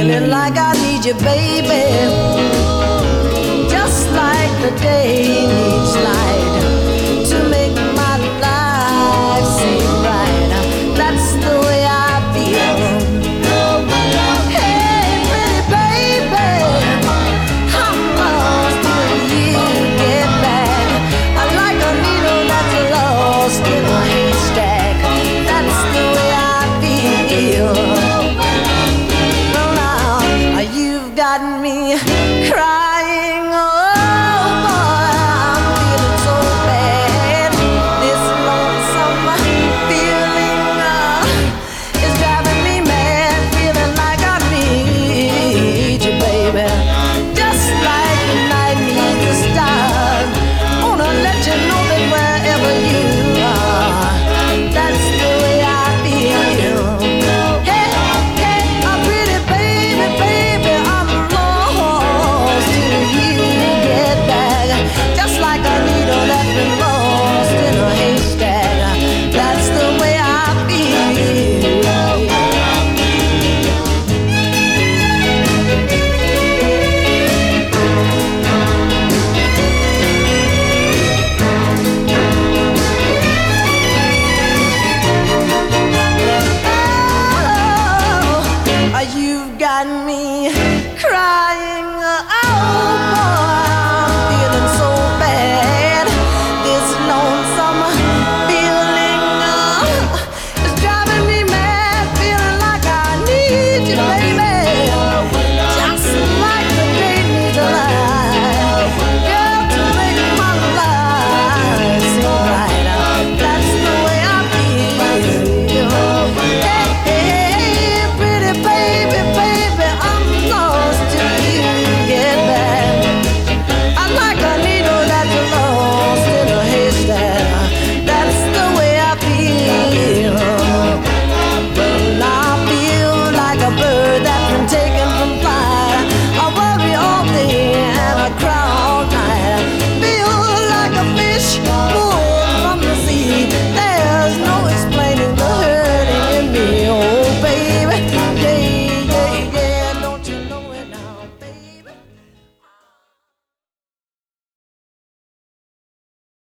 feeling like I need you, baby. Just like the day needs light to make my life seem bright. That's the way I feel. Hey, pretty baby, I'm lost till you get back. I'm like a needle that's lost in a haystack. That's the way I feel. You've got me crying, oh boy, I'm feeling so bad. This lonesome feeling is driving me mad. Feeling like I need you, baby. Just like the night needs the stars. Wanna let you know that wherever you are, that's the way I feel. Hey, hey, I'm pretty baby, baby, I'm lost till you get back. Just like a needle that's been lost in a haystack. That's the way I feel. Oh, you've got me